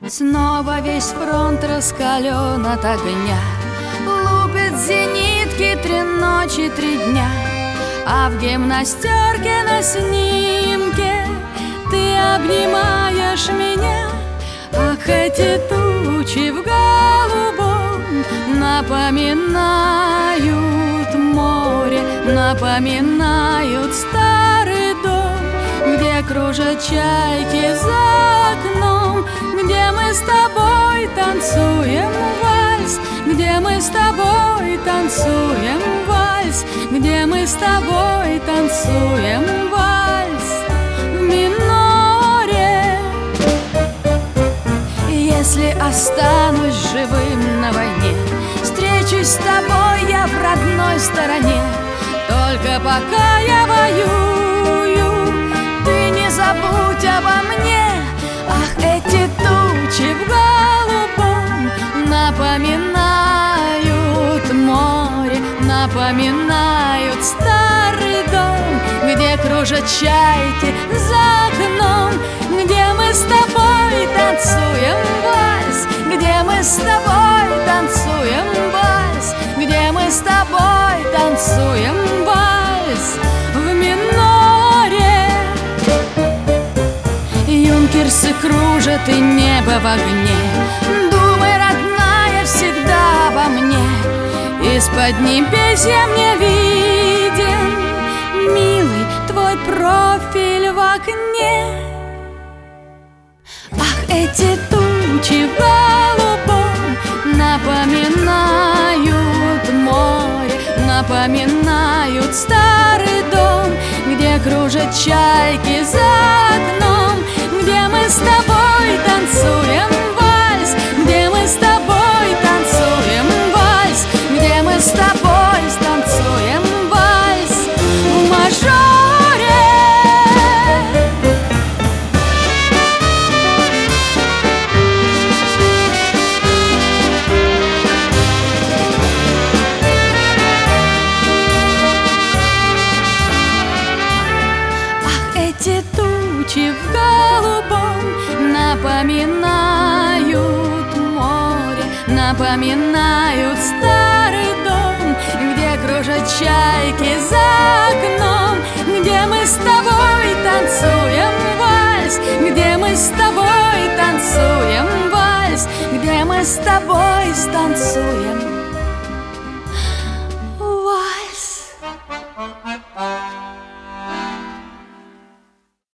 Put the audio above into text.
Снова весь фронт раскален от огня, лупят зенитки 3 ночи, 3 дня. А в гимнастерке на снимке ты обнимаешь меня. Ах, эти тучи в голубом напоминают море, напоминают старый дом, где кружат чайки за окном, где мы с тобой танцуем вальс, где мы с тобой танцуем вальс, где мы с тобой танцуем вальс в миноре. Если останусь живым на войне, встречусь с тобой я в родной стороне. Только пока я воюю, ты не забудь обо мне. Ах, эти тучи в голубом напоминают море, напоминают старый дом, где кружат чайки за окном, где мы с тобой танцуем вальс, где мы с тобой танцуем вальс, где мы с тобой танцуем вальс в миноре. Юнкерсы кружат и небо в огне. Думай, родная, всегда обо мне. Из-под небесья мне виден, милый, твой профиль в окне. Ах, эти тучи в голубом напоминают море, напоминают старый дом, где кружат чайки за окном, где мы с тобой танцуем вальс, где мы с тобой танцуем вальс, где мы с тобой танцуем вальс в мажоре. Ах, эти тучи в голубом напоминают море, напоминают старый дом, где кружат чайки за окном, где мы с тобой танцуем вальс, где мы с тобой танцуем вальс, где мы с тобой танцуем